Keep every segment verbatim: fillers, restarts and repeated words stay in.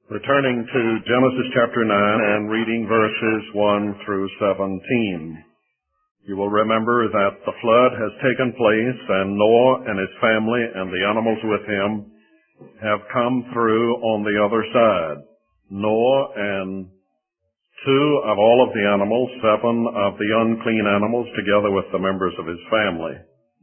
Returning to Genesis chapter nine and reading verses one through seventeen. You will remember that the flood has taken place, and Noah and his family and the animals with him have come through on the other side. Noah and two of all of the animals, seven of the unclean animals, together with the members of his family.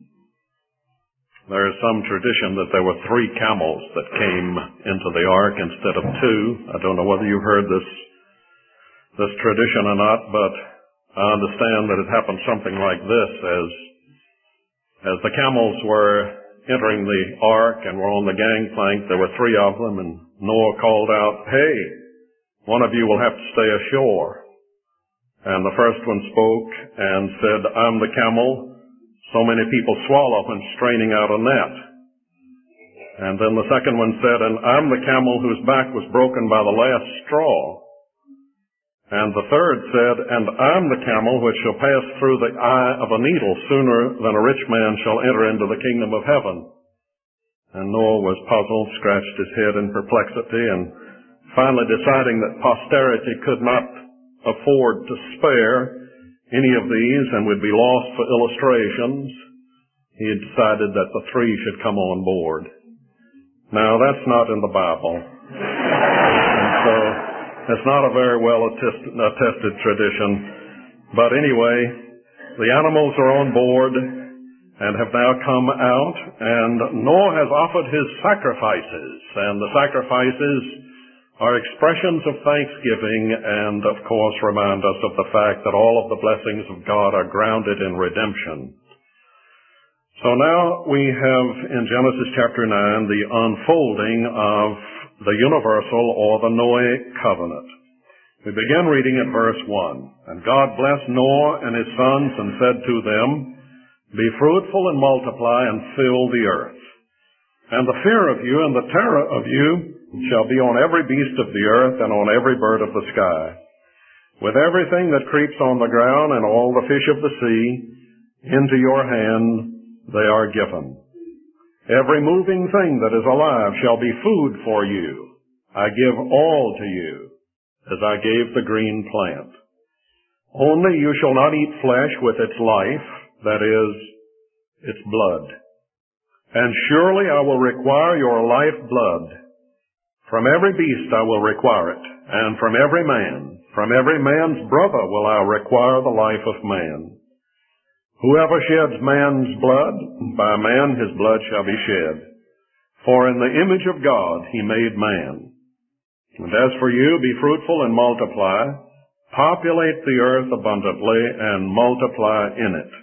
There is some tradition that there were three camels that came into the ark instead of two. I don't know whether you've heard this, this tradition or not, but I understand that it happened something like this. As, as the camels were entering the ark and were on the gangplank, there were three of them, and Noah called out, "Hey, one of you will have to stay ashore." And the first one spoke and said, "I'm the camel so many people swallow when straining out a net." And then the second one said, "And I'm the camel whose back was broken by the last straw." And the third said, "And I'm the camel which shall pass through the eye of a needle sooner than a rich man shall enter into the kingdom of heaven." And Noah was puzzled, scratched his head in perplexity, and finally deciding that posterity could not afford to spare any of these and would be lost for illustrations, he had decided that the three should come on board. Now, that's not in the Bible. And so, it's not a very well attested, attested tradition. But anyway, the animals are on board and have now come out, and Noah has offered his sacrifices, and the sacrifices are expressions of thanksgiving and, of course, remind us of the fact that all of the blessings of God are grounded in redemption. So now we have in Genesis chapter nine the unfolding of the universal or the Noahic covenant. We begin reading at verse one. "And God blessed Noah and his sons and said to them, Be fruitful and multiply and fill the earth. And the fear of you and the terror of you shall be on every beast of the earth and on every bird of the sky, with everything that creeps on the ground and all the fish of the sea. Into your hand they are given. Every moving thing that is alive shall be food for you. I give all to you, as I gave the green plant. Only you shall not eat flesh with its life, that is, its blood. And surely I will require your life blood. From every beast I will require it, and from every man, from every man's brother will I require the life of man. Whoever sheds man's blood, by man his blood shall be shed. For in the image of God he made man. And as for you, be fruitful and multiply, populate the earth abundantly, and multiply in it.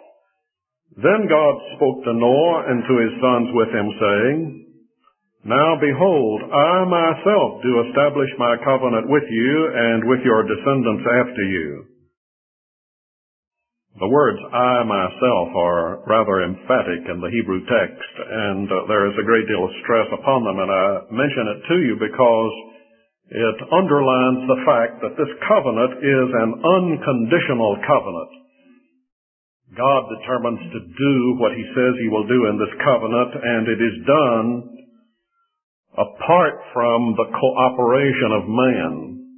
Then God spoke to Noah and to his sons with him, saying, Now behold, I myself do establish my covenant with you and with your descendants after you. The words I myself are rather emphatic in the Hebrew text, and uh, there is a great deal of stress upon them, and I mention it to you because it underlines the fact that this covenant is an unconditional covenant. God determines to do what he says he will do in this covenant, and it is done apart from the cooperation of man.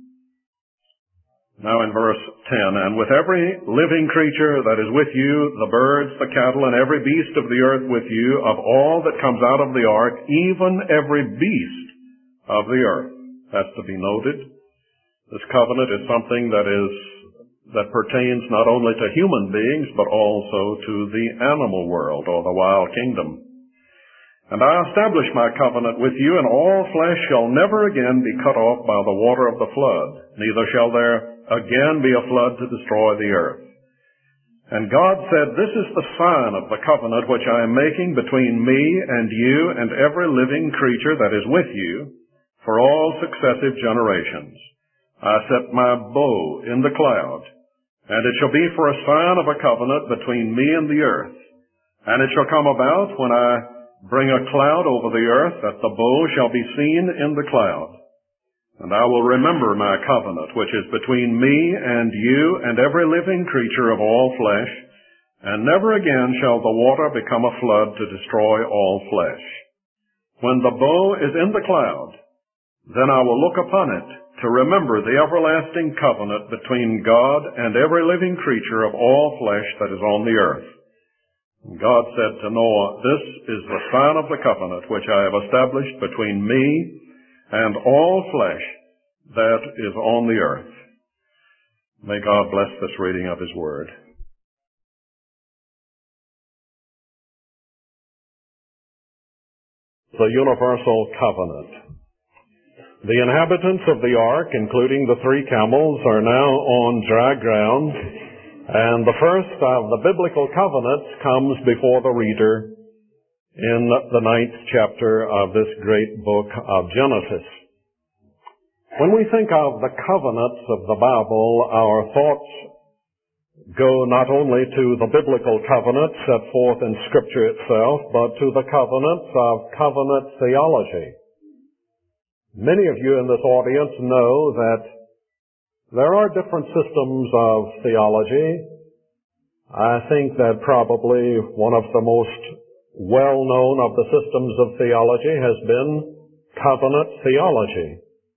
Now in verse ten, And with every living creature that is with you, the birds, the cattle, and every beast of the earth with you, of all that comes out of the ark, even every beast of the earth. That's to be noted. This covenant is something that is that pertains not only to human beings, but also to the animal world or the wild kingdom. And I establish my covenant with you, and all flesh shall never again be cut off by the water of the flood, neither shall there again be a flood to destroy the earth. And God said, This is the sign of the covenant which I am making between me and you and every living creature that is with you for all successive generations. I set my bow in the cloud, and it shall be for a sign of a covenant between me and the earth. And it shall come about when I bring a cloud over the earth, that the bow shall be seen in the cloud. And I will remember my covenant, which is between me and you and every living creature of all flesh, and never again shall the water become a flood to destroy all flesh. When the bow is in the cloud, Then I will look upon it to remember the everlasting covenant between God and every living creature of all flesh that is on the earth. And God said to Noah, this is the sign of the covenant which I have established between me and all flesh that is on the earth. May God bless this reading of His Word. The universal covenant. The inhabitants of the ark, including the three camels, are now on dry ground, and the first of the biblical covenants comes before the reader in the ninth chapter of this great book of Genesis. When we think of the covenants of the Bible, our thoughts go not only to the biblical covenant set forth in Scripture itself, but to the covenants of covenant theology. Many of you in this audience know that there are different systems of theology. I think that probably one of the most well-known of the systems of theology has been covenant theology.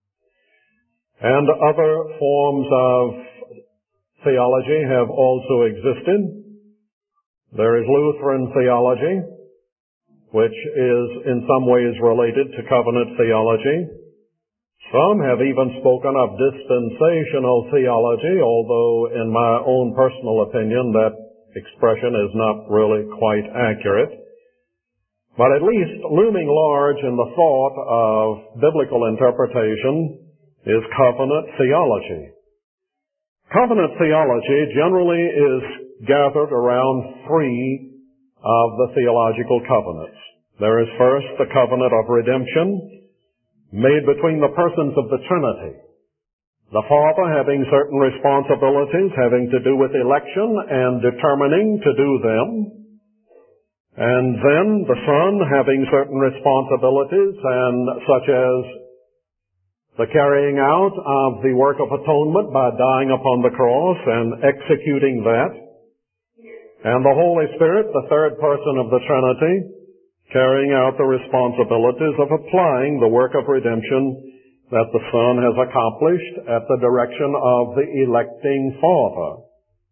And other forms of theology have also existed. There is Lutheran theology, which is in some ways related to covenant theology. Some have even spoken of dispensational theology, although in my own personal opinion that expression is not really quite accurate. But at least looming large in the thought of biblical interpretation is covenant theology. Covenant theology generally is gathered around three of the theological covenants. There is first the covenant of redemption, made between the persons of the Trinity. The Father having certain responsibilities having to do with election and determining to do them. And then the Son having certain responsibilities, and such as the carrying out of the work of atonement by dying upon the cross and executing that. And the Holy Spirit, the third person of the Trinity, carrying out the responsibilities of applying the work of redemption that the Son has accomplished at the direction of the electing Father.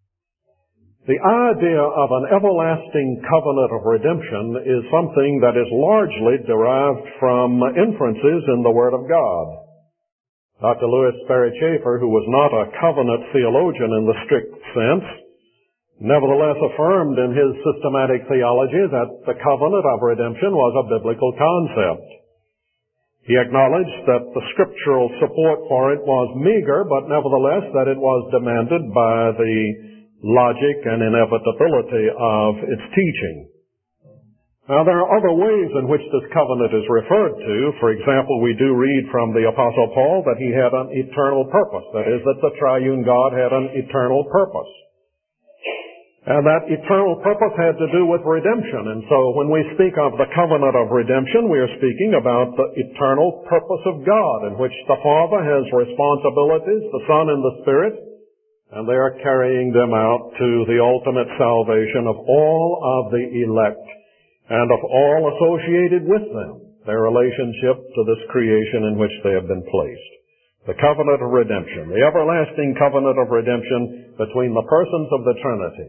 The idea of an everlasting covenant of redemption is something that is largely derived from inferences in the Word of God. Doctor Lewis Sperry Chafer, who was not a covenant theologian in the strict sense, nevertheless affirmed in his systematic theology that the covenant of redemption was a biblical concept. He acknowledged that the scriptural support for it was meager, but nevertheless that it was demanded by the logic and inevitability of its teaching. Now, there are other ways in which this covenant is referred to. For example, we do read from the Apostle Paul that he had an eternal purpose. That is, that the triune God had an eternal purpose. And that eternal purpose had to do with redemption. And so when we speak of the covenant of redemption, we are speaking about the eternal purpose of God, in which the Father has responsibilities, the Son and the Spirit, and they are carrying them out to the ultimate salvation of all of the elect and of all associated with them, their relationship to this creation in which they have been placed. The covenant of redemption, the everlasting covenant of redemption between the persons of the Trinity.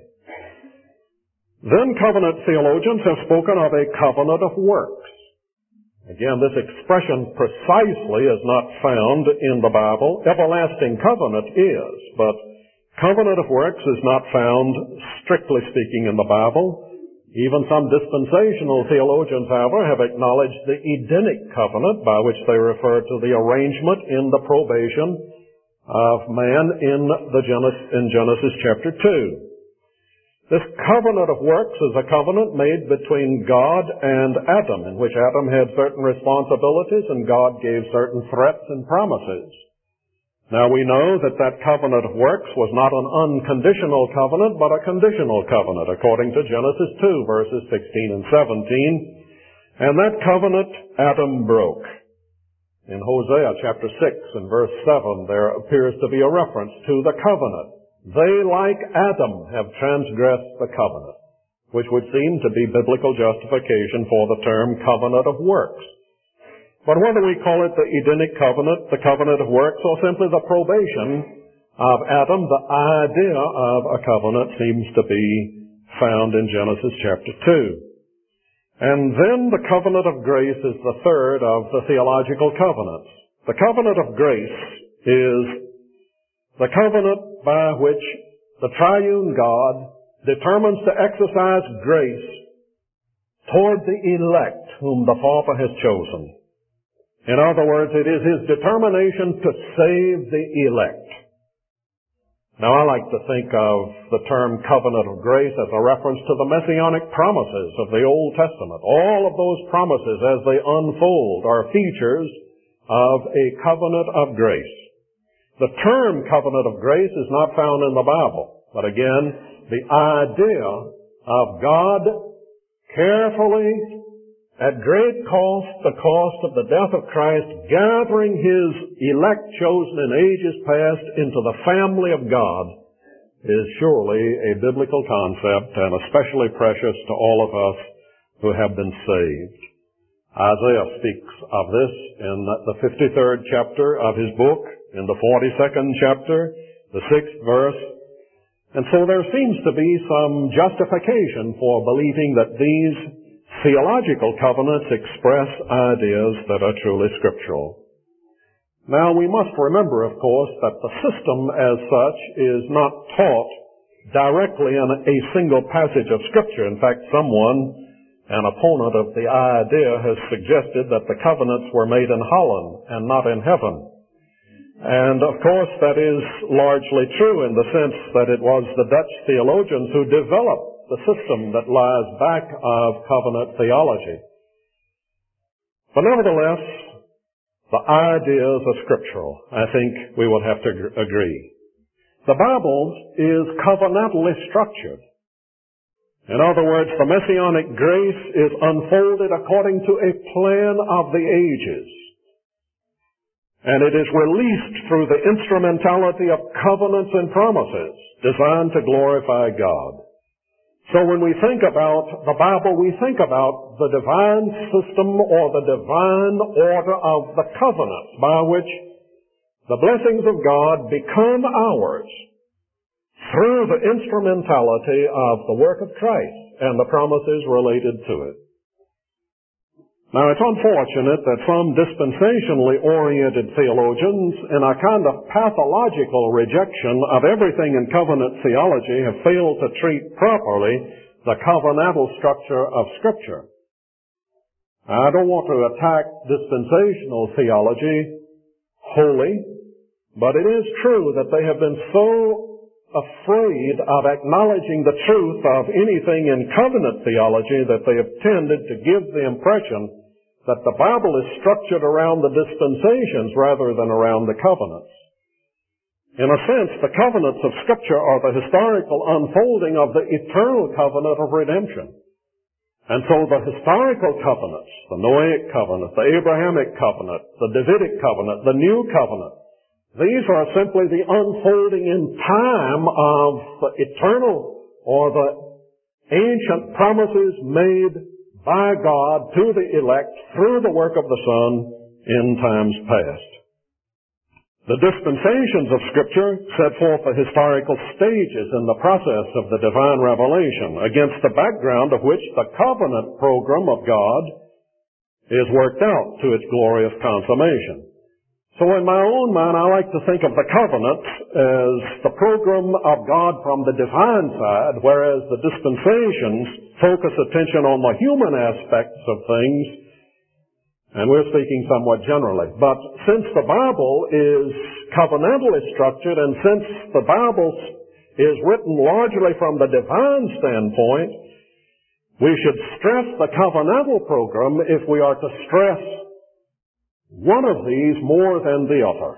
Then covenant theologians have spoken of a covenant of works. Again, this expression precisely is not found in the Bible. Everlasting covenant is, but covenant of works is not found, strictly speaking, in the Bible. Even some dispensational theologians, however, have acknowledged the Edenic covenant, by which they refer to the arrangement in the probation of man in the Genesis, in Genesis chapter two. This covenant of works is a covenant made between God and Adam, in which Adam had certain responsibilities and God gave certain threats and promises. Now we know that that covenant of works was not an unconditional covenant, but a conditional covenant, according to Genesis two, verses sixteen and seventeen. And that covenant Adam broke. In Hosea chapter six and verse seven, there appears to be a reference to the covenant. They, like Adam, have transgressed the covenant, which would seem to be biblical justification for the term covenant of works. But whether we call it the Edenic covenant, the covenant of works, or simply the probation of Adam, the idea of a covenant seems to be found in Genesis chapter two. And then the covenant of grace is the third of the theological covenants. The covenant of grace is the covenant by which the triune God determines to exercise grace toward the elect whom the Father has chosen. In other words, it is His determination to save the elect. Now, I like to think of the term covenant of grace as a reference to the messianic promises of the Old Testament. All of those promises as they unfold are features of a covenant of grace. The term covenant of grace is not found in the Bible, but again, the idea of God carefully, at great cost, the cost of the death of Christ, gathering His elect chosen in ages past into the family of God is surely a biblical concept and especially precious to all of us who have been saved. Isaiah speaks of this in the fifty-third chapter of his book, in the forty-second chapter, the sixth verse. And so there seems to be some justification for believing that these theological covenants express ideas that are truly scriptural. Now, we must remember, of course, that the system as such is not taught directly in a single passage of Scripture. In fact, someone, an opponent of the idea, has suggested that the covenants were made in Holland and not in heaven. And, of course, that is largely true in the sense that it was the Dutch theologians who developed the system that lies back of covenant theology. But nevertheless, the ideas are scriptural. I think we would have to agree. The Bible is covenantally structured. In other words, the messianic grace is unfolded according to a plan of the ages. And it is released through the instrumentality of covenants and promises designed to glorify God. So when we think about the Bible, we think about the divine system or the divine order of the covenants by which the blessings of God become ours through the instrumentality of the work of Christ and the promises related to it. Now, it's unfortunate that some dispensationally oriented theologians, in a kind of pathological rejection of everything in covenant theology, have failed to treat properly the covenantal structure of Scripture. I don't want to attack dispensational theology wholly, but it is true that they have been so afraid of acknowledging the truth of anything in covenant theology that they have tended to give the impression that the Bible is structured around the dispensations rather than around the covenants. In a sense, the covenants of Scripture are the historical unfolding of the eternal covenant of redemption. And so the historical covenants, the Noahic covenant, the Abrahamic covenant, the Davidic covenant, the New covenant, these are simply the unfolding in time of the eternal or the ancient promises made by God to the elect through the work of the Son in times past. The dispensations of Scripture set forth the historical stages in the process of the divine revelation, against the background of which the covenant program of God is worked out to its glorious consummation. So in my own mind, I like to think of the covenants as the program of God from the divine side, whereas the dispensations focus attention on the human aspects of things, and we're speaking somewhat generally. But since the Bible is covenantally structured, and since the Bible is written largely from the divine standpoint, we should stress the covenantal program if we are to stress one of these more than the other.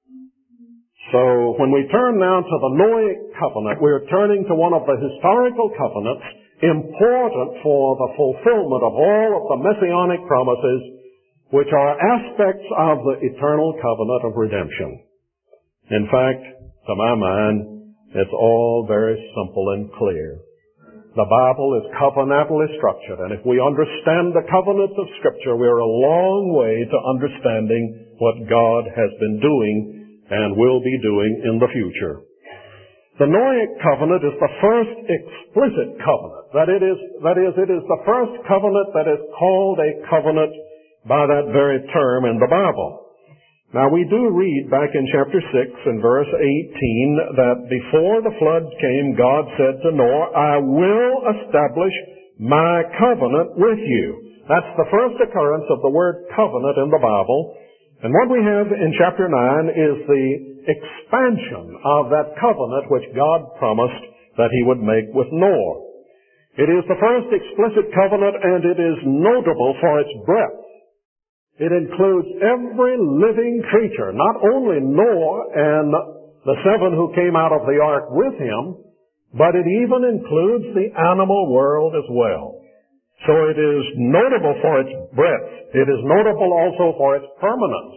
So when we turn now to the Noahic covenant, we're turning to one of the historical covenants important for the fulfillment of all of the messianic promises, which are aspects of the eternal covenant of redemption. In fact, to my mind, it's all very simple and clear. The Bible is covenantally structured, and if we understand the covenants of Scripture, we're a long way to understanding what God has been doing and will be doing in the future. The Noahic covenant is the first explicit covenant. That it is, that is, it is the first covenant that is called a covenant by that very term in the Bible. Now we do read back in chapter six and verse eighteen that before the flood came, God said to Noah, I will establish my covenant with you. That's the first occurrence of the word covenant in the Bible. And what we have in chapter nine is the expansion of that covenant which God promised that He would make with Noah. It is the first explicit covenant, and it is notable for its breadth. It includes every living creature, not only Noah and the seven who came out of the ark with him, but it even includes the animal world as well. So it is notable for its breadth. It is notable also for its permanence,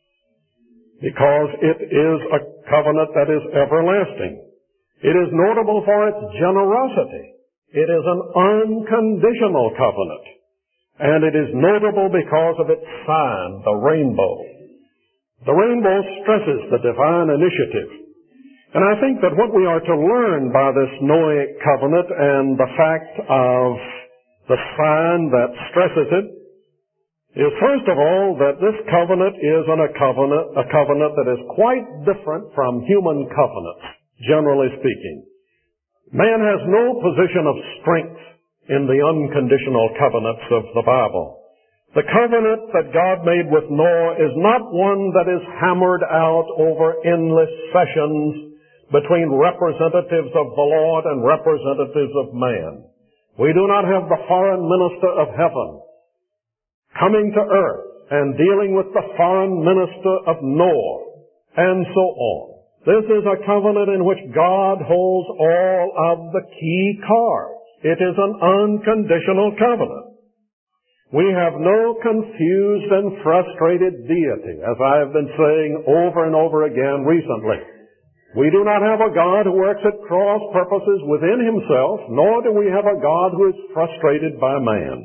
because it is a covenant that is everlasting. It is notable for its generosity. It is an unconditional covenant. And it is notable because of its sign, the rainbow. The rainbow stresses the divine initiative. And I think that what we are to learn by this Noahic covenant and the fact of the sign that stresses it is, first of all, that this covenant is an, a covenant, a covenant that is quite different from human covenants, generally speaking. Man has no position of strength in the unconditional covenants of the Bible. The covenant that God made with Noah is not one that is hammered out over endless sessions between representatives of the Lord and representatives of man. We do not have the foreign minister of heaven coming to earth and dealing with the foreign minister of Noah, and so on. This is a covenant in which God holds all of the key cards. It is an unconditional covenant. We have no confused and frustrated deity, as I have been saying over and over again recently. We do not have a God who works at cross purposes within Himself, nor do we have a God who is frustrated by man.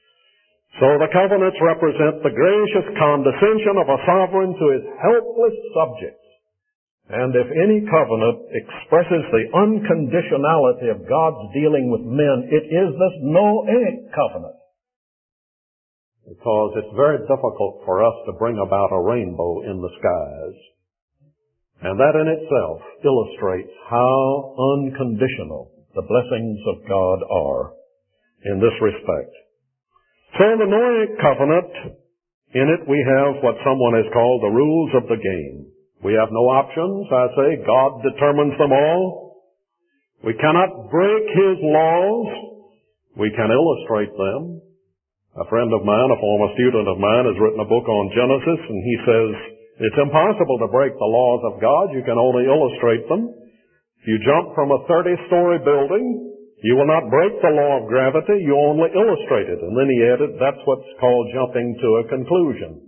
So the covenants represent the gracious condescension of a sovereign to his helpless subjects. And if any covenant expresses the unconditionality of God's dealing with men, it is this Noahic covenant. Because it's very difficult for us to bring about a rainbow in the skies. And that in itself illustrates how unconditional the blessings of God are in this respect. So in the Noahic covenant, in it we have what someone has called the rules of the game. We have no options. I say God determines them all. We cannot break His laws. We can illustrate them. A friend of mine, a former student of mine, has written a book on Genesis, and he says it's impossible to break the laws of God. You can only illustrate them. If you jump from a thirty-story building, you will not break the law of gravity. You only illustrate it. And then he added, that's what's called jumping to a conclusion.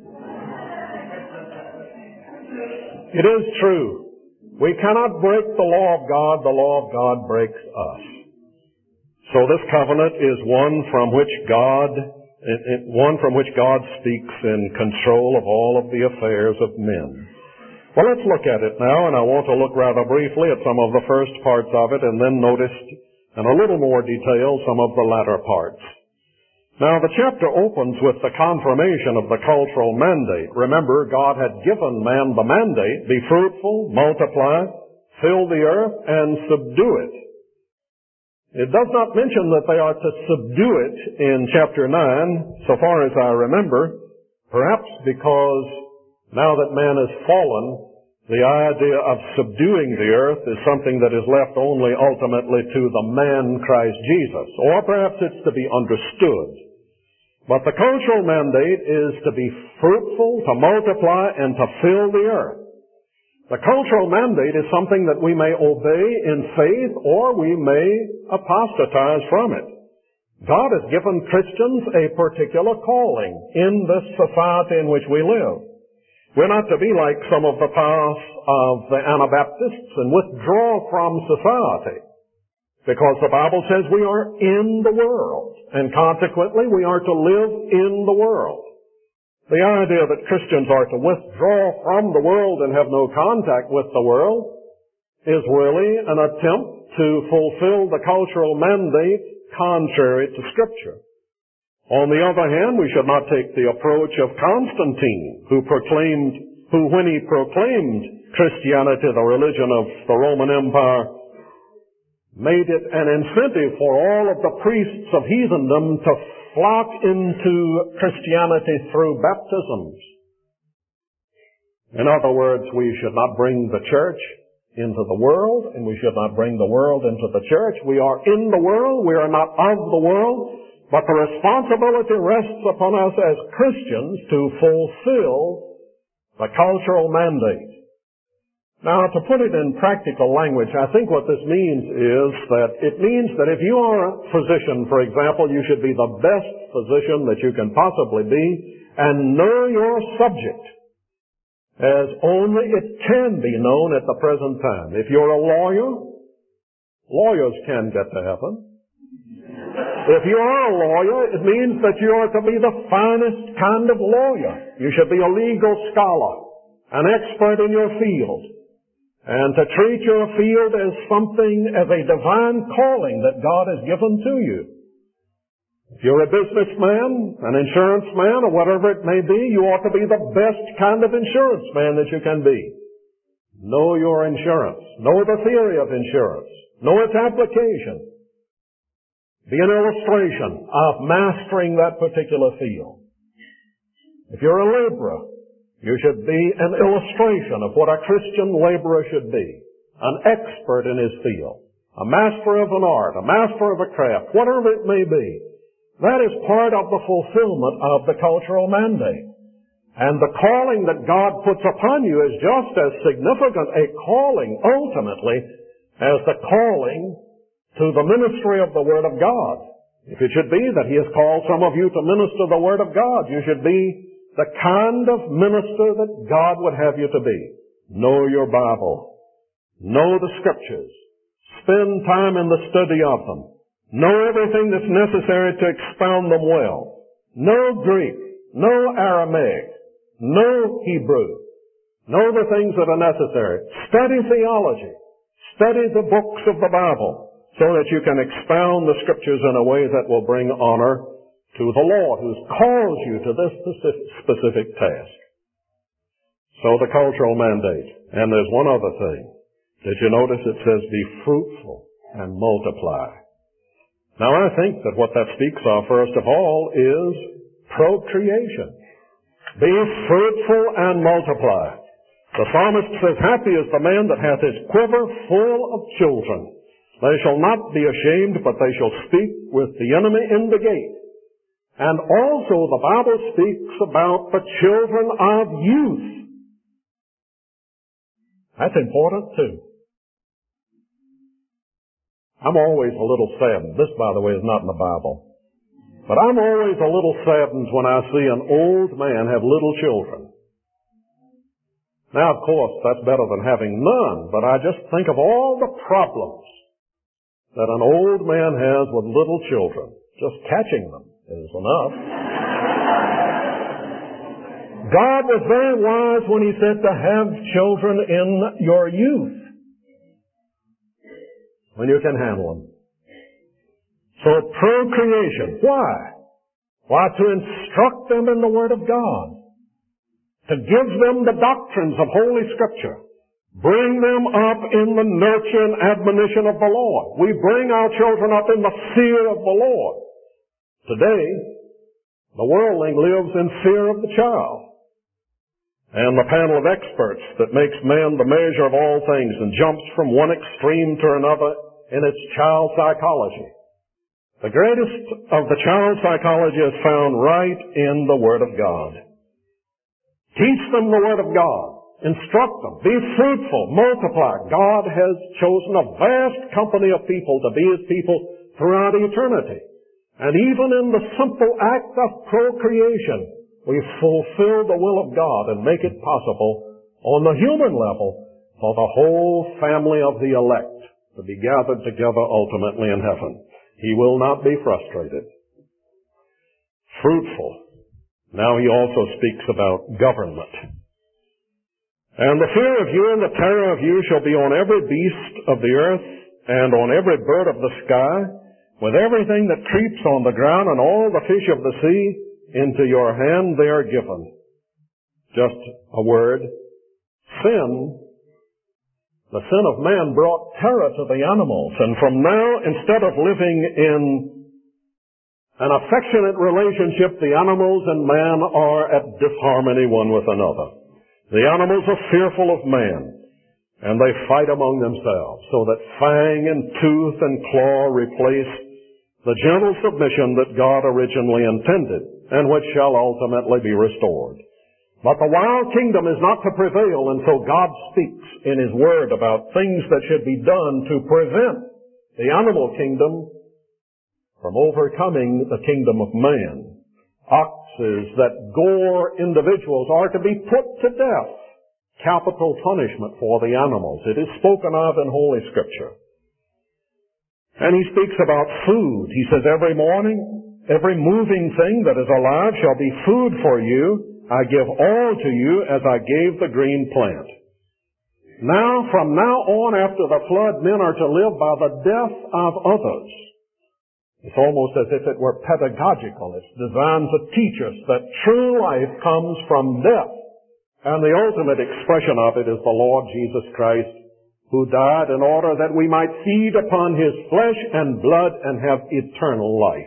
It is true. We cannot break the law of God. The law of God breaks us. So this covenant is one from which God, one from which God speaks in control of all of the affairs of men. Well, let's look at it now, and I want to look rather briefly at some of the first parts of it, and then notice in a little more detail some of the latter parts. Now, the chapter opens with the confirmation of the cultural mandate. Remember, God had given man the mandate, be fruitful, multiply, fill the earth, and subdue it. It does not mention that they are to subdue it in chapter nine, so far as I remember, perhaps because now that man has fallen, the idea of subduing the earth is something that is left only ultimately to the man Christ Jesus. Or perhaps it's to be understood. But the cultural mandate is to be fruitful, to multiply, and to fill the earth. The cultural mandate is something that we may obey in faith, or we may apostatize from it. God has given Christians a particular calling in this society in which we live. We're not to be like some of the past of the Anabaptists and withdraw from society Because the Bible says we are in the world, and consequently we are to live in the world. The idea that Christians are to withdraw from the world and have no contact with the world is really an attempt to fulfill the cultural mandate contrary to Scripture. On the other hand, we should not take the approach of Constantine, who proclaimed, who when he proclaimed Christianity, the religion of the Roman Empire, made it an incentive for all of the priests of heathendom to flock into Christianity through baptisms. In other words, we should not bring the church into the world, and we should not bring the world into the church. We are in the world, we are not of the world, but the responsibility rests upon us as Christians to fulfill the cultural mandate. Now, to put it in practical language, I think what this means is that it means that if you are a physician, for example, you should be the best physician that you can possibly be and know your subject as only it can be known at the present time. If you're a lawyer, lawyers can get to heaven. If you are a lawyer, it means that you are to be the finest kind of lawyer. You should be a legal scholar, an expert in your field, and to treat your field as something, as a divine calling that God has given to you. If you're a businessman, an insurance man, or whatever it may be, you ought to be the best kind of insurance man that you can be. Know your insurance. Know the theory of insurance. Know its application. Be an illustration of mastering that particular field. If you're a laborer, you should be an illustration of what a Christian laborer should be. An expert in his field. A master of an art. A master of a craft. Whatever it may be. That is part of the fulfillment of the cultural mandate. And the calling that God puts upon you is just as significant a calling, ultimately, as the calling to the ministry of the Word of God. If it should be that He has called some of you to minister the Word of God, you should be the kind of minister that God would have you to be. Know your Bible. Know the Scriptures. Spend time in the study of them. Know everything that's necessary to expound them well. Know Greek. Know Aramaic. Know Hebrew. Know the things that are necessary. Study theology. Study the books of the Bible so that you can expound the Scriptures in a way that will bring honor to the Lord who's called you to this specific, specific task. So the cultural mandate. And there's one other thing. Did you notice it says be fruitful and multiply? Now I think that what that speaks of first of all is procreation. Be fruitful and multiply. The psalmist says, happy is the man that hath his quiver full of children. They shall not be ashamed, but they shall speak with the enemy in the gate. And also the Bible speaks about the children of youth. That's important too. I'm always a little saddened. This, by the way, is not in the Bible. But I'm always a little saddened when I see an old man have little children. Now, of course, that's better than having none, but I just think of all the problems that an old man has with little children. Just catching them is enough. God was very wise when He said to have children in your youth, when you can handle them. So procreation. Why? Why, to instruct them in the Word of God. To give them the doctrines of Holy Scripture. Bring them up in the nurture and admonition of the Lord. We bring our children up in the fear of the Lord. Today, the worldling lives in fear of the child. And the panel of experts that makes man the measure of all things and jumps from one extreme to another in its child psychology. The greatest of the child psychology is found right in the Word of God. Teach them the Word of God. Instruct them. Be fruitful. Multiply. God has chosen a vast company of people to be His people throughout eternity. And even in the simple act of procreation, we fulfill the will of God and make it possible on the human level for the whole family of the elect, to be gathered together ultimately in heaven. He will not be frustrated. Fruitful. Now he also speaks about government. And the fear of you and the terror of you shall be on every beast of the earth and on every bird of the sky, with everything that creeps on the ground and all the fish of the sea. Into your hand they are given. Just a word. Sin, the sin of man brought terror to the animals. And from now, instead of living in an affectionate relationship, the animals and man are at disharmony one with another. The animals are fearful of man, and they fight among themselves, so that fang and tooth and claw replace the gentle submission that God originally intended, and which shall ultimately be restored. But the wild kingdom is not to prevail, and so God speaks in His Word about things that should be done to prevent the animal kingdom from overcoming the kingdom of man. Oxes that gore individuals are to be put to death. Capital punishment for the animals. It is spoken of in Holy Scripture. And He speaks about food. He says, every morning, every moving thing that is alive shall be food for you. I give all to you as I gave the green plant. Now, from now on after the flood, men are to live by the death of others. It's almost as if it were pedagogical. It's designed to teach us that true life comes from death. And the ultimate expression of it is the Lord Jesus Christ, who died in order that we might feed upon His flesh and blood and have eternal life.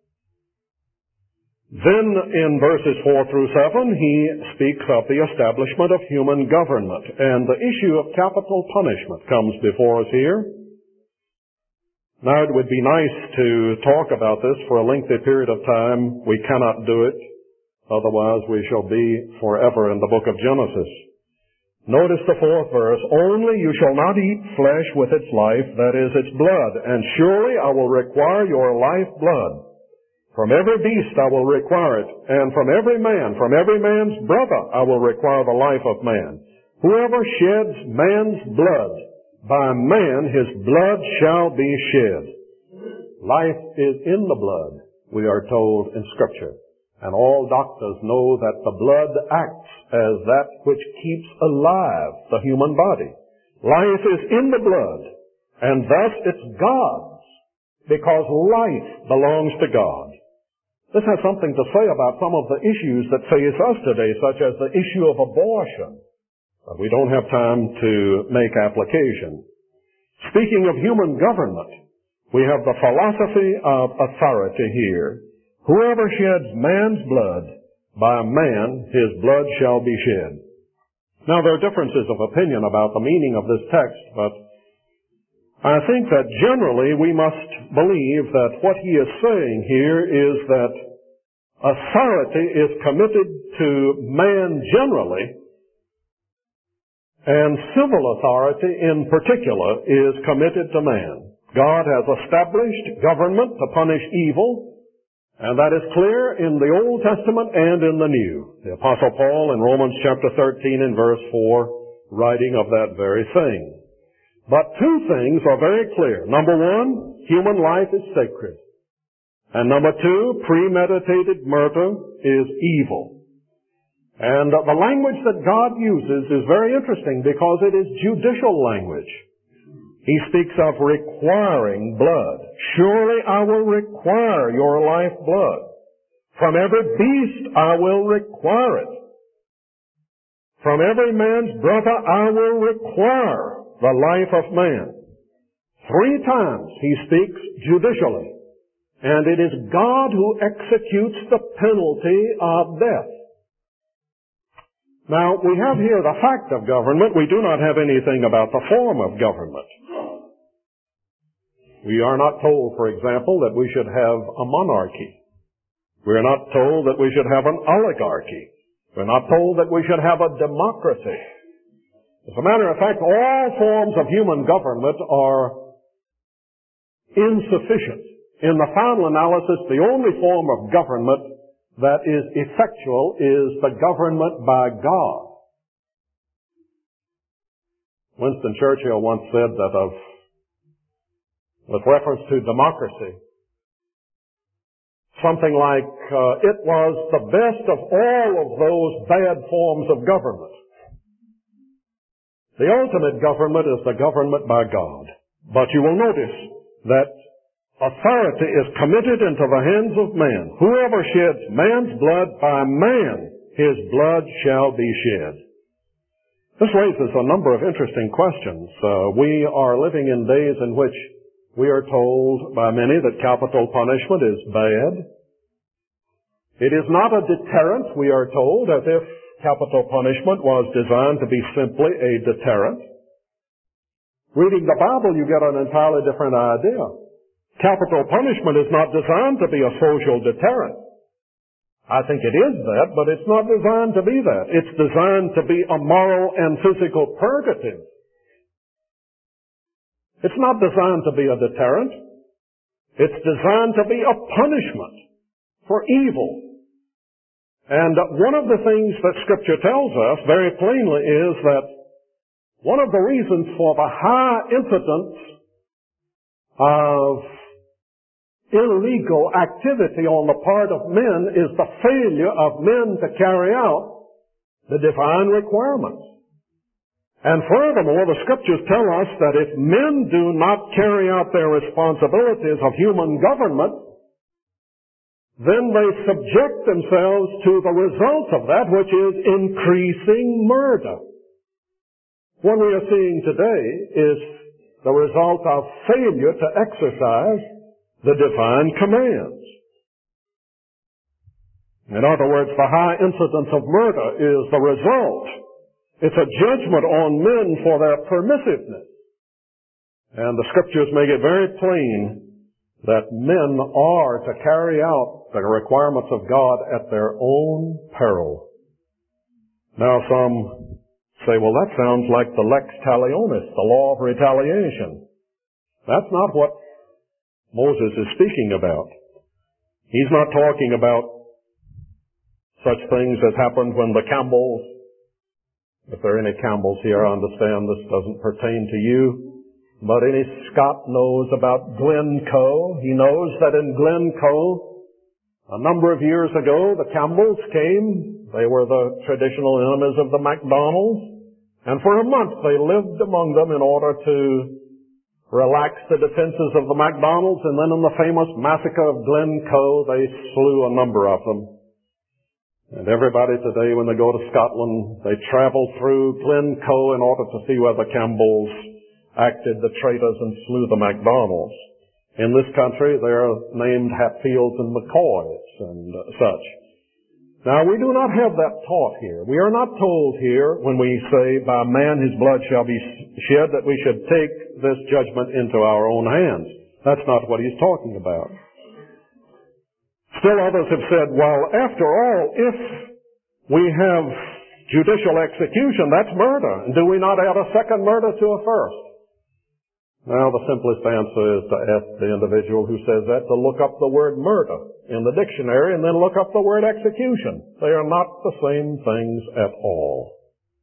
Then in verses four through seven, he speaks of the establishment of human government, and the issue of capital punishment comes before us here. Now, it would be nice to talk about this for a lengthy period of time. We cannot do it, otherwise we shall be forever in the book of Genesis. Notice the fourth verse, only you shall not eat flesh with its life, that is, its blood, and surely I will require your life blood. From every beast I will require it, and from every man, from every man's brother I will require the life of man. Whoever sheds man's blood, by man his blood shall be shed. Life is in the blood, we are told in Scripture. And all doctors know that the blood acts as that which keeps alive the human body. Life is in the blood, and thus it's God's, because life belongs to God. This has something to say about some of the issues that face us today, such as the issue of abortion. But we don't have time to make application. Speaking of human government, we have the philosophy of authority here. Whoever sheds man's blood, by man his blood shall be shed. Now, there are differences of opinion about the meaning of this text, but I think that generally we must believe that what he is saying here is that authority is committed to man generally, and civil authority in particular is committed to man. God has established government to punish evil, and that is clear in the Old Testament and in the New. The Apostle Paul in Romans chapter thirteen and verse four, writing of that very thing. But two things are very clear. Number one, human life is sacred. And number two, premeditated murder is evil. And the language that God uses is very interesting because it is judicial language. He speaks of requiring blood. Surely I will require your life blood. From every beast I will require it. From every man's brother I will require the life of man. Three times he speaks judicially. And it is God who executes the penalty of death. Now, we have here the fact of government. We do not have anything about the form of government. We are not told, for example, that we should have a monarchy. We are not told that we should have an oligarchy. We're not told that we should have a democracy. As a matter of fact, all forms of human government are insufficient. In the final analysis, the only form of government that is effectual is the government by God. Winston Churchill once said that of with reference to democracy. Something like, uh, it was the best of all of those bad forms of government. The ultimate government is the government by God. But you will notice that authority is committed into the hands of man. Whoever sheds man's blood, by man his blood shall be shed. This raises a number of interesting questions. Uh, we are living in days in which we are told by many that capital punishment is bad. It is not a deterrent, we are told, as if capital punishment was designed to be simply a deterrent. Reading the Bible, you get an entirely different idea. Capital punishment is not designed to be a social deterrent. I think it is that, but it's not designed to be that. It's designed to be a moral and physical purgative. It's not designed to be a deterrent. It's designed to be a punishment for evil. And one of the things that Scripture tells us very plainly is that one of the reasons for the high incidence of illegal activity on the part of men is the failure of men to carry out the divine requirements. And furthermore, the Scriptures tell us that if men do not carry out their responsibilities of human government, then they subject themselves to the result of that, which is increasing murder. What we are seeing today is the result of failure to exercise the divine commands. In other words, the high incidence of murder is the result. It's a judgment on men for their permissiveness. And the Scriptures make it very plain that men are to carry out the requirements of God at their own peril. Now some say, well, that sounds like the lex talionis, the law of retaliation. That's not what Moses is speaking about. He's not talking about such things as happened when the Campbells, if there are any Campbells here, I understand this doesn't pertain to you, but any Scot knows about Glencoe. He knows that in Glencoe, a number of years ago, the Campbells came. They were the traditional enemies of the MacDonalds. And for a month they lived among them in order to relax the defenses of the MacDonalds. And then in the famous massacre of Glencoe, they slew a number of them. And everybody today, when they go to Scotland, they travel through Glencoe in order to see where the Campbells acted the traitors and slew the MacDonalds. In this country, they are named Hatfields and McCoys and uh, such. Now, we do not have that taught here. We are not told here, when we say, by man his blood shall be shed, that we should take this judgment into our own hands. That's not what he's talking about. Still others have said, well, after all, if we have judicial execution, that's murder. And do we not add a second murder to a first? Now, the simplest answer is to ask the individual who says that to look up the word murder in the dictionary and then look up the word execution. They are not the same things at all.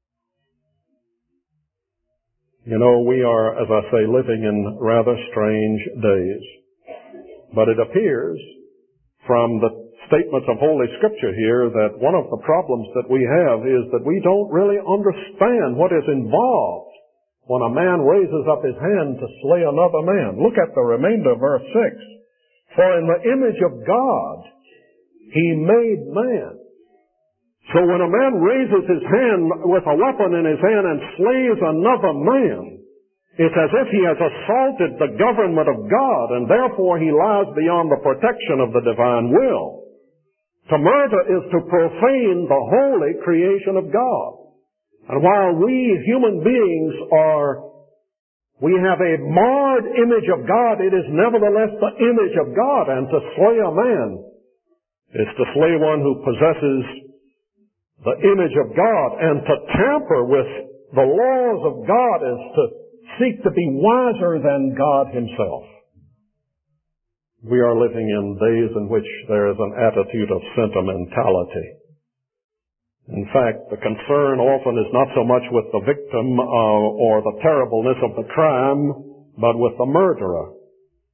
You know, we are, as I say, living in rather strange days. But it appears from the statements of Holy Scripture here that one of the problems that we have is that we don't really understand what is involved when a man raises up his hand to slay another man. Look at the remainder of verse six. For in the image of God he made man. So when a man raises his hand with a weapon in his hand and slays another man, it's as if he has assaulted the government of God, and therefore he lies beyond the protection of the divine will. To murder is to profane the holy creation of God. And while we human beings are, we have a marred image of God, it is nevertheless the image of God, and to slay a man is to slay one who possesses the image of God, and to tamper with the laws of God is to seek to be wiser than God himself. We are living in days in which there is an attitude of sentimentality. In fact, the concern often is not so much with the victim uh, or the terribleness of the crime, but with the murderer.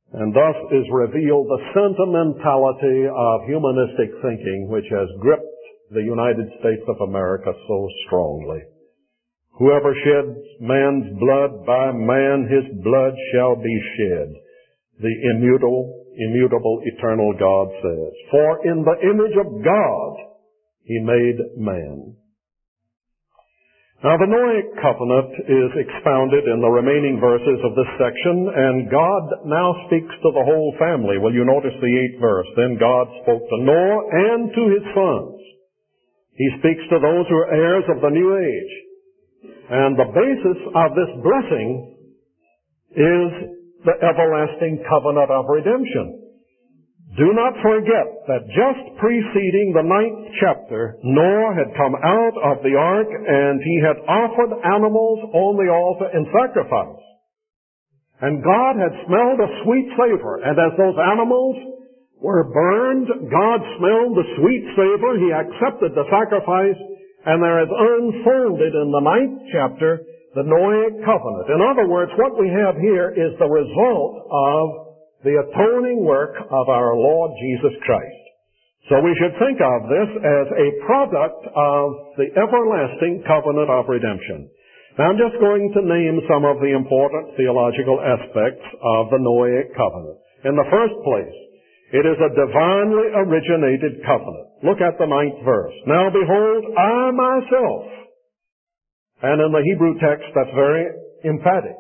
And thus is revealed the sentimentality of humanistic thinking which has gripped the United States of America so strongly. Whoever sheds man's blood, by man his blood shall be shed, the immutable, immutable, eternal God says. For in the image of God he made man. Now the Noahic covenant is expounded in the remaining verses of this section, and God now speaks to the whole family. Will you notice the eighth verse? Then God spoke to Noah and to his sons. He speaks to those who are heirs of the new age. And the basis of this blessing is the everlasting covenant of redemption. Do not forget that just preceding the ninth chapter, Noah had come out of the ark and he had offered animals on the altar in sacrifice. And God had smelled a sweet savor, and as those animals were burned, God smelled the sweet savor, he accepted the sacrifice, and there is unfolded in the ninth chapter the Noahic covenant. In other words, what we have here is the result of the atoning work of our Lord Jesus Christ. So we should think of this as a product of the everlasting covenant of redemption. Now I'm just going to name some of the important theological aspects of the Noahic covenant. In the first place, it is a divinely originated covenant. Look at the ninth verse. Now behold, I myself. And in the Hebrew text, that's very emphatic.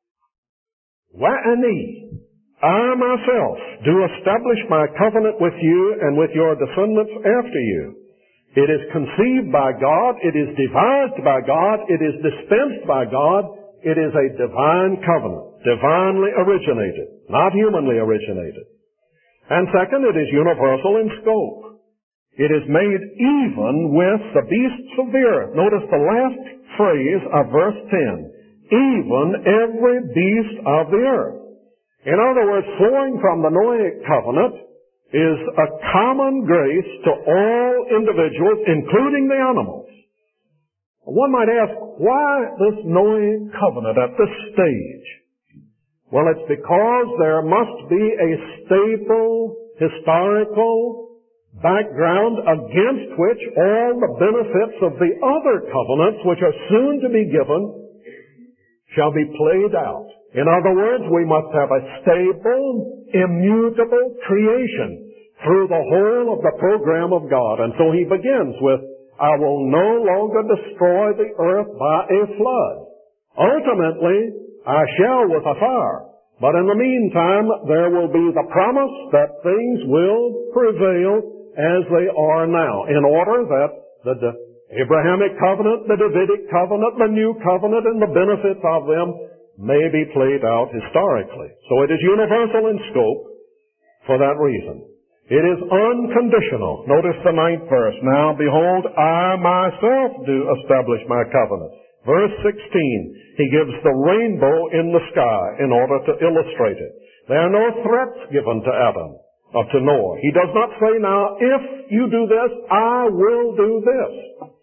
Wa'ani. I myself do establish my covenant with you and with your descendants after you. It is conceived by God. It is devised by God. It is dispensed by God. It is a divine covenant, divinely originated, not humanly originated. And second, it is universal in scope. It is made even with the beasts of the earth. Notice the last phrase of verse ten. Even every beast of the earth. In other words, flowing from the Noahic covenant is a common grace to all individuals, including the animals. One might ask, why this Noahic covenant at this stage? Well, it's because there must be a stable, historical background against which all the benefits of the other covenants, which are soon to be given, shall be played out. In other words, we must have a stable, immutable creation through the whole of the program of God. And so he begins with, I will no longer destroy the earth by a flood. Ultimately, I shall with a fire. But in the meantime, there will be the promise that things will prevail as they are now, in order that the Abrahamic covenant, the Davidic covenant, the new covenant, and the benefits of them may be played out historically. So it is universal in scope for that reason. It is unconditional. Notice the ninth verse. Now behold, I myself do establish my covenant. Verse sixteen, he gives the rainbow in the sky in order to illustrate it. There are no threats given to Adam or to Noah. He does not say, now, if you do this, I will do this.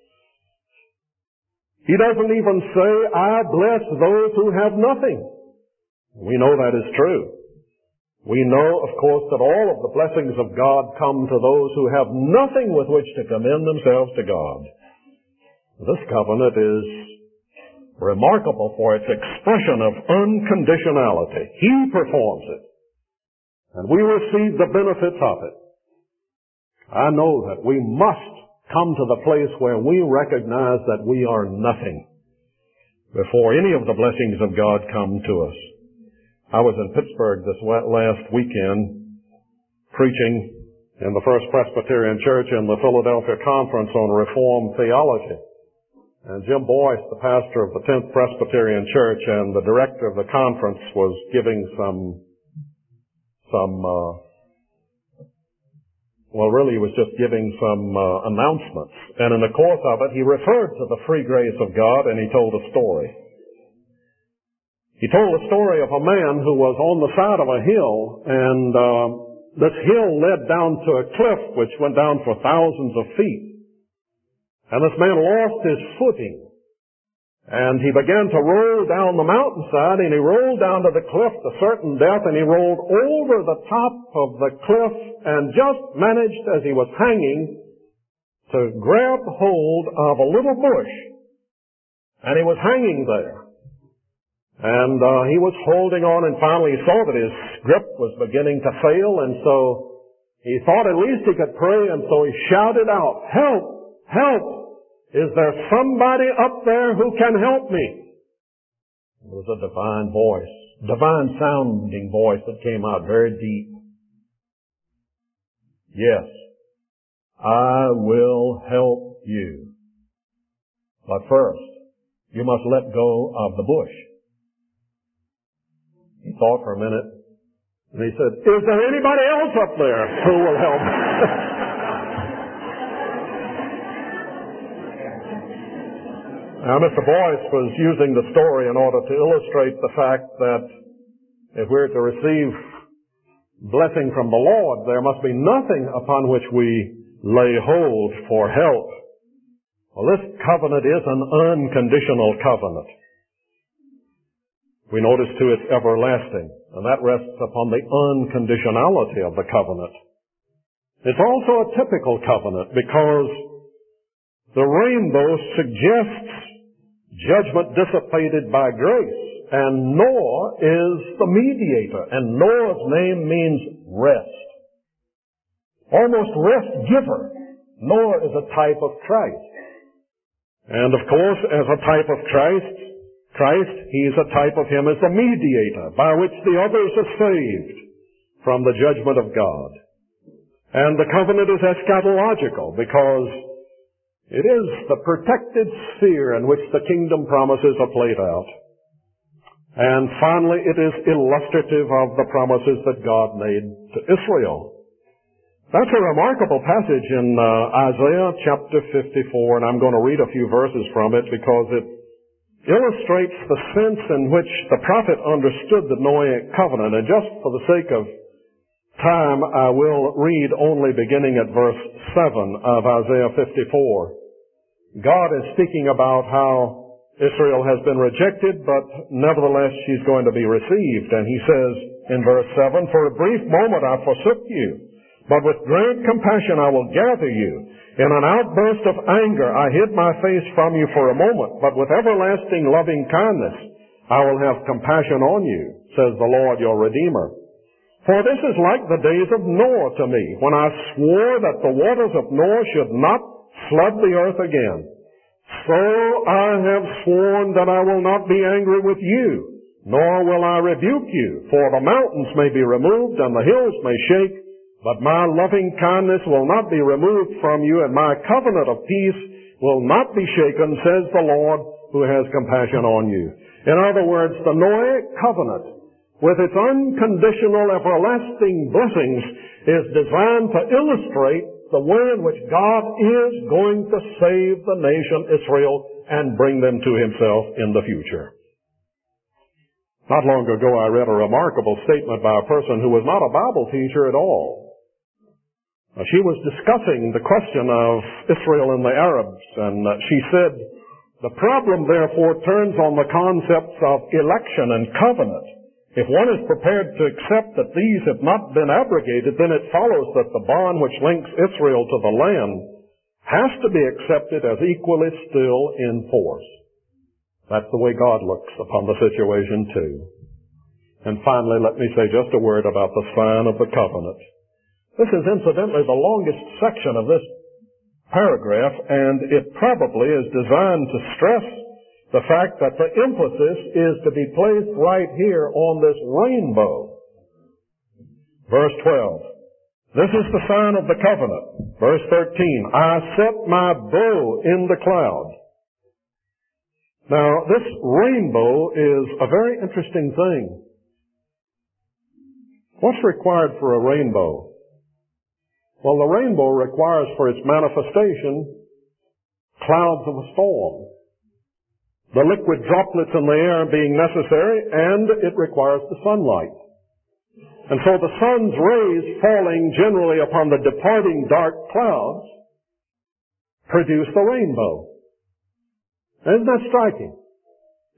He doesn't even say, I bless those who have nothing. We know that is true. We know, of course, that all of the blessings of God come to those who have nothing with which to commend themselves to God. This covenant is remarkable for its expression of unconditionality. He performs it, and we receive the benefits of it. I know that we must come to the place where we recognize that we are nothing before any of the blessings of God come to us. I was in Pittsburgh this last weekend preaching in the First Presbyterian Church in the Philadelphia Conference on Reformed Theology. And Jim Boyce, the pastor of the tenth Presbyterian Church and the director of the conference, was giving some, some, uh, well, really he was just giving some uh, announcements. And in the course of it, he referred to the free grace of God, and he told a story. He told a story of a man who was on the side of a hill, and uh, this hill led down to a cliff which went down for thousands of feet. And this man lost his footing. And he began to roll down the mountainside, and he rolled down to the cliff to certain death, and he rolled over the top of the cliff and just managed, as he was hanging, to grab hold of a little bush. And he was hanging there. And uh, he was holding on, and finally he saw that his grip was beginning to fail, and so he thought at least he could pray, and so he shouted out, "Help! Help! Is there somebody up there who can help me?" It was a divine voice, divine sounding voice that came out very deep. "Yes, I will help you. But first, you must let go of the bush." He thought for a minute, and he said, "Is there anybody else up there who will help me?" Now, Mister Boyce was using the story in order to illustrate the fact that if we're to receive blessing from the Lord, there must be nothing upon which we lay hold for help. Well, this covenant is an unconditional covenant. We notice, too, it's everlasting, and that rests upon the unconditionality of the covenant. It's also a typical covenant because the rainbow suggests judgment dissipated by grace, and Noah is the mediator, and Noah's name means rest. Almost rest giver. Noah is a type of Christ. And of course, as a type of Christ, Christ, he is a type of him as the mediator by which the others are saved from the judgment of God. And the covenant is eschatological because it is the protected sphere in which the kingdom promises are played out. And finally, it is illustrative of the promises that God made to Israel. That's a remarkable passage in uh, Isaiah chapter fifty-four, and I'm going to read a few verses from it because it illustrates the sense in which the prophet understood the Noahic covenant. And just for the sake of time, I will read only beginning at verse seven of Isaiah fifty-four. God is speaking about how Israel has been rejected, but nevertheless she's going to be received. And he says in verse seven, "For a brief moment I forsook you, but with great compassion I will gather you. In an outburst of anger I hid my face from you for a moment, but with everlasting loving kindness I will have compassion on you, says the Lord your Redeemer. For this is like the days of Noah to me, when I swore that the waters of Noah should not flood the earth again. So I have sworn that I will not be angry with you, nor will I rebuke you, for the mountains may be removed and the hills may shake, but my loving kindness will not be removed from you, and my covenant of peace will not be shaken, says the Lord who has compassion on you." In other words, the Noahic covenant, with its unconditional everlasting blessings, is designed to illustrate the way in which God is going to save the nation Israel and bring them to himself in the future. Not long ago I read a remarkable statement by a person who was not a Bible teacher at all. She was discussing the question of Israel and the Arabs, and she said, "The problem therefore turns on the concepts of election and covenant. If one is prepared to accept that these have not been abrogated, then it follows that the bond which links Israel to the land has to be accepted as equally still in force." That's the way God looks upon the situation too. And finally, let me say just a word about the sign of the covenant. This is incidentally the longest section of this paragraph, and it probably is designed to stress the fact that the emphasis is to be placed right here on this rainbow. Verse twelve. "This is the sign of the covenant." Verse thirteen. "I set my bow in the cloud." Now, this rainbow is a very interesting thing. What's required for a rainbow? Well, the rainbow requires for its manifestation clouds of a storm. The liquid droplets in the air being necessary, and it requires the sunlight. And so the sun's rays falling generally upon the departing dark clouds produce the rainbow. Isn't that striking?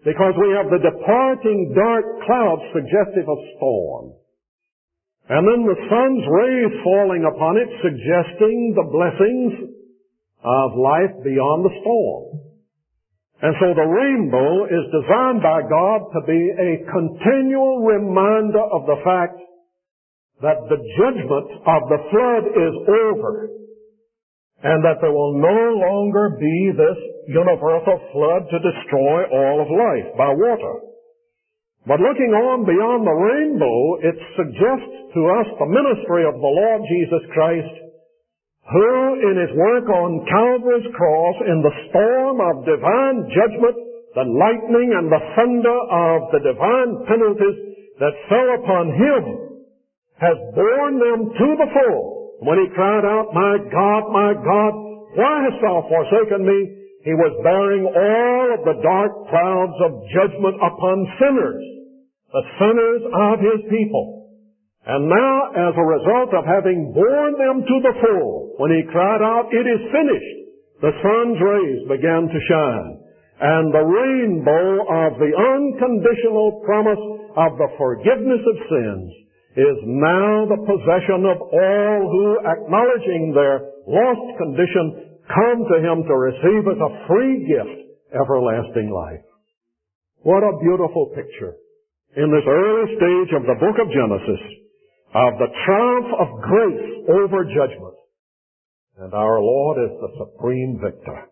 because we have the departing dark clouds suggestive of storm. And then the sun's rays falling upon it suggesting the blessings of life beyond the storm. And so the rainbow is designed by God to be a continual reminder of the fact that the judgment of the flood is over, and that there will no longer be this universal flood to destroy all of life by water. But looking on beyond the rainbow, it suggests to us the ministry of the Lord Jesus Christ, who in His work on Calvary's cross, in the storm of divine judgment, the lightning and the thunder of the divine penalties that fell upon Him, has borne them to the full. When He cried out, "My God, my God, why hast thou forsaken me?" He was bearing all of the dark clouds of judgment upon sinners, the sinners of His people. And now, as a result of having borne them to the full, when He cried out, "It is finished," the sun's rays began to shine. And the rainbow of the unconditional promise of the forgiveness of sins is now the possession of all who, acknowledging their lost condition, come to Him to receive as a free gift everlasting life. What a beautiful picture in this early stage of the book of Genesis of the triumph of grace over judgment. And our Lord is the supreme victor.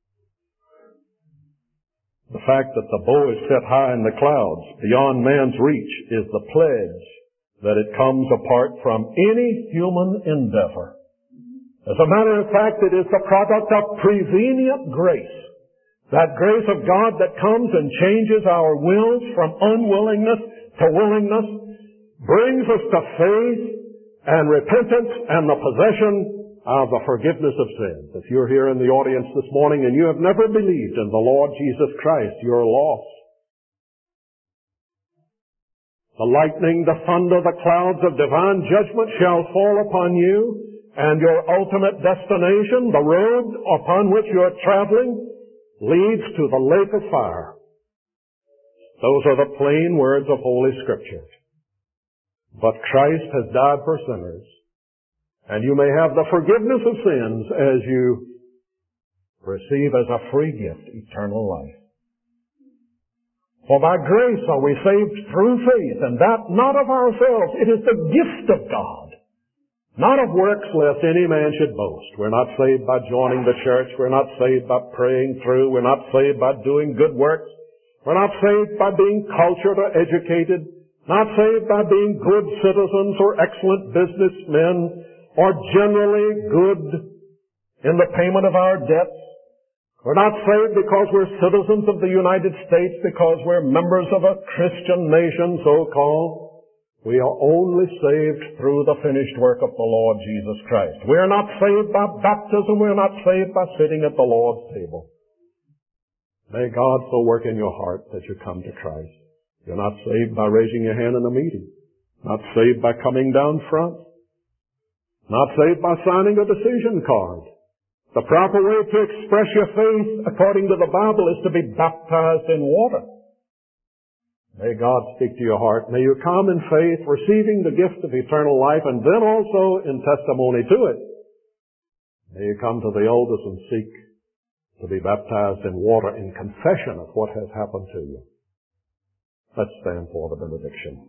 The fact that the bow is set high in the clouds beyond man's reach is the pledge that it comes apart from any human endeavor. As a matter of fact, it is the product of prevenient grace. That grace of God that comes and changes our wills from unwillingness to willingness, brings us to faith and repentance and the possession of the forgiveness of sins. If you're here in the audience this morning and you have never believed in the Lord Jesus Christ, you're lost. The lightning, the thunder, the clouds of divine judgment shall fall upon you, and your ultimate destination, the road upon which you're traveling, leads to the lake of fire. Those are the plain words of Holy Scripture. But Christ has died for sinners, and you may have the forgiveness of sins as you receive as a free gift eternal life. For by grace are we saved through faith, and that not of ourselves. It is the gift of God, not of works, lest any man should boast. We're not saved by joining the church. We're not saved by praying through. We're not saved by doing good works. We're not saved by being cultured or educated. Not saved by being good citizens or excellent businessmen or generally good in the payment of our debts. We're not saved because we're citizens of the United States, because we're members of a Christian nation, so-called. We are only saved through the finished work of the Lord Jesus Christ. We're not saved by baptism. We're not saved by sitting at the Lord's table. May God so work in your heart that you come to Christ. You're not saved by raising your hand in a meeting. Not saved by coming down front. Not saved by signing a decision card. The proper way to express your faith, according to the Bible, is to be baptized in water. May God speak to your heart. May you come in faith, receiving the gift of eternal life, and then also in testimony to it. May you come to the elders and seek to be baptized in water in confession of what has happened to you. Let's stand for the benediction.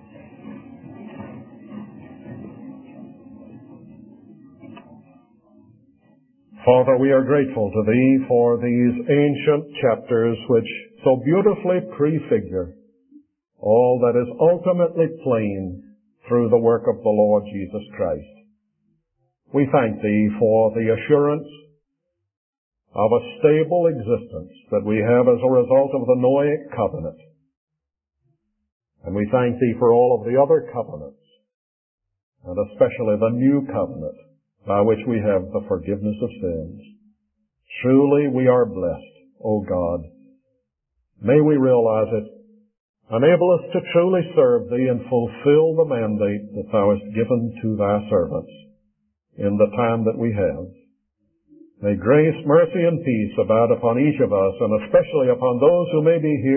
Father, we are grateful to Thee for these ancient chapters which so beautifully prefigure all that is ultimately plain through the work of the Lord Jesus Christ. We thank Thee for the assurance of a stable existence that we have as a result of the Noahic covenant. And we thank Thee for all of the other covenants, and especially the new covenant, by which we have the forgiveness of sins. Truly we are blessed, O God. May we realize it. Enable us to truly serve Thee and fulfill the mandate that Thou hast given to Thy servants in the time that we have. May grace, mercy, and peace abound upon each of us, and especially upon those who may be here